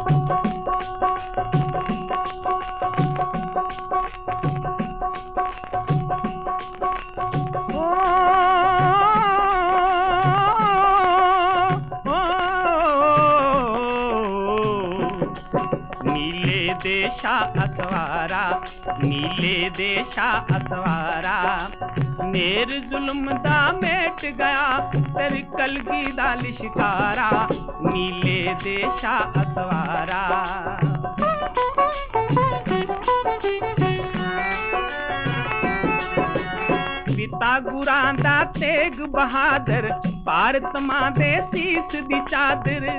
देशा असवारा नीले देशा असवारा नेर जुल्म दा मेट गया तेरी कलगी दा लिशकारा नीले देशा असवारा। पिता गुरां दा तेग बहादुर भारत मां दे सीस दी चादर।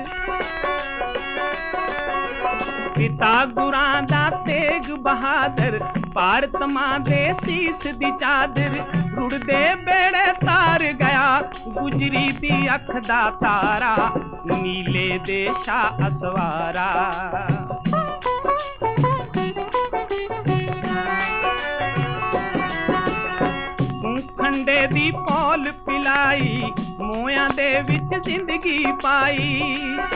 पिता गुरां दा तेग बहादुर भारत मां दे सीस दी चादर। रुड़दे बेड़े तार गया गुजरी दी अख दा तारा नीले देशा असवारा। खंडे दी पौल पिलाई मोयां दे विच जिंदगी पाई।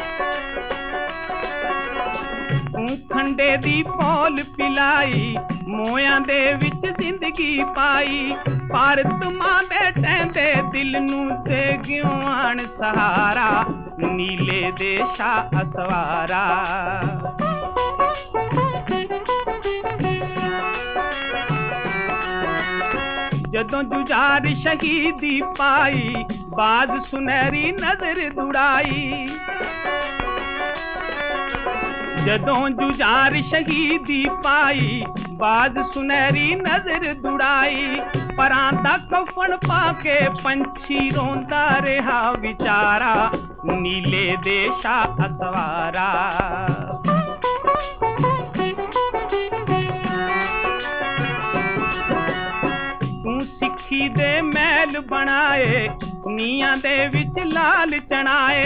खंडे दी पौल पिलाई मोयां दे विच जिंदगी पाई। भारत मां दे टैंदे दिल नू दे गियों आन सहारा नीले देशा असवारा। जदों जुझार शहीदी पाई बाज सुनहरी नजर दुड़ाई। जदों जुझार शहीदी पाई बाज सुनहरी नजर दुड़ाई। परां दा कफन पाके पंछी रोंदा रहा विचारा नीले देशा असवारा। सिक्खी दे महल बनाए नीयां दे विच लाल चनाए।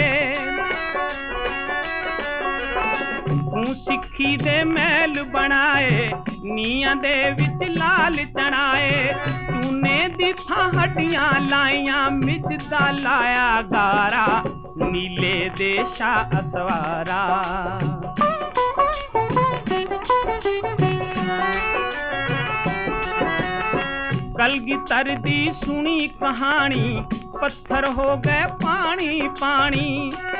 सिक्खी दे महल बनाए नीयां दे विच लाल चनाए। चूने दी थां हड्डियां लाइयां मिजदा लाया गारा नीले देशा असवारा। कलगीधर दी सुनी कहानी पत्थर हो गए पानी पानी।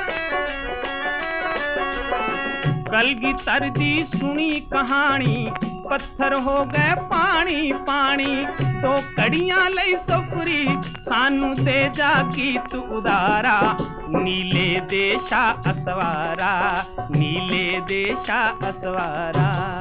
कलगीधर दी सुनी कहानी पत्थर हो गए पानी पानी। तो कड़ियां लई सफरी सानू दे जा गीत उदारा नीले देशा असवारा नीले देशा असवारा।